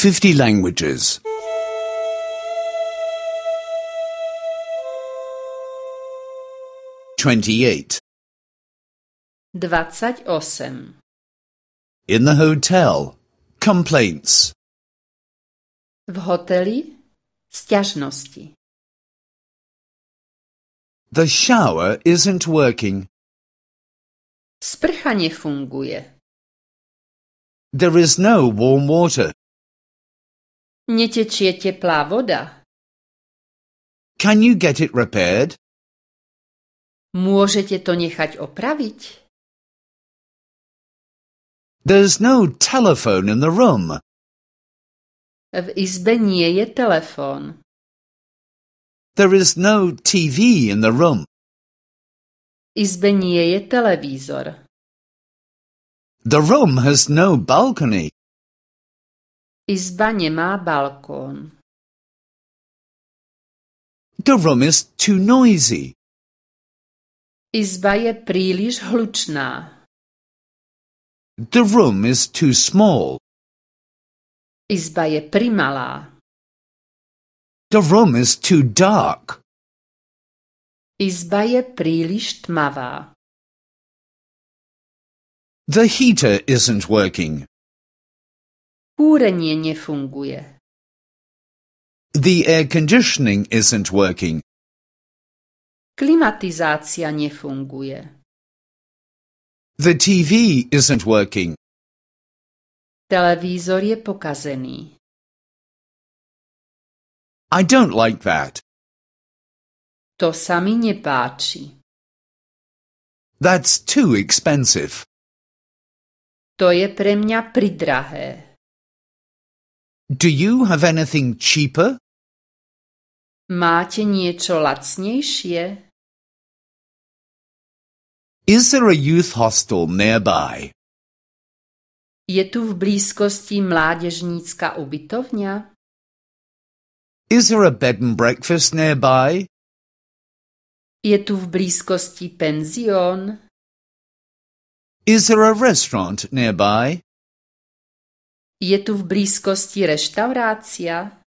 50 languages. 28. 28. In the hotel. Complaints. V hoteli sťažnosti. The shower isn't working. Sprcha nefunguje. There is no warm water. Netečie teplá voda. Can you get it repaired? Môžete to nechať opraviť? There's no telephone in the room. V izbe nie je telefón. There is no TV in the room. V izbe nie je televízor. The room has no balcony. Izba nemá balkón. The room is too noisy. Izba je príliš hlučná. The room is too small. Izba je primalá. The room is too dark. Izba je príliš tmavá. The heater isn't working. Kúrenie nefunguje. The air conditioning isn't working. Klimatizácia nefunguje. The TV isn't working. Televízor je pokazený. I don't like that. To sa mi nepáči. That's too expensive. To je pre mňa pridrahé. Do you have anything cheaper? Máte niečo lacnejšie? Is there a youth hostel nearby? Je tu v blízkosti mládežnícka ubytovňa? Is there a bed and breakfast nearby? Je tu v blízkosti penzión? Is there a restaurant nearby? Je tu v blízkosti reštaurácia?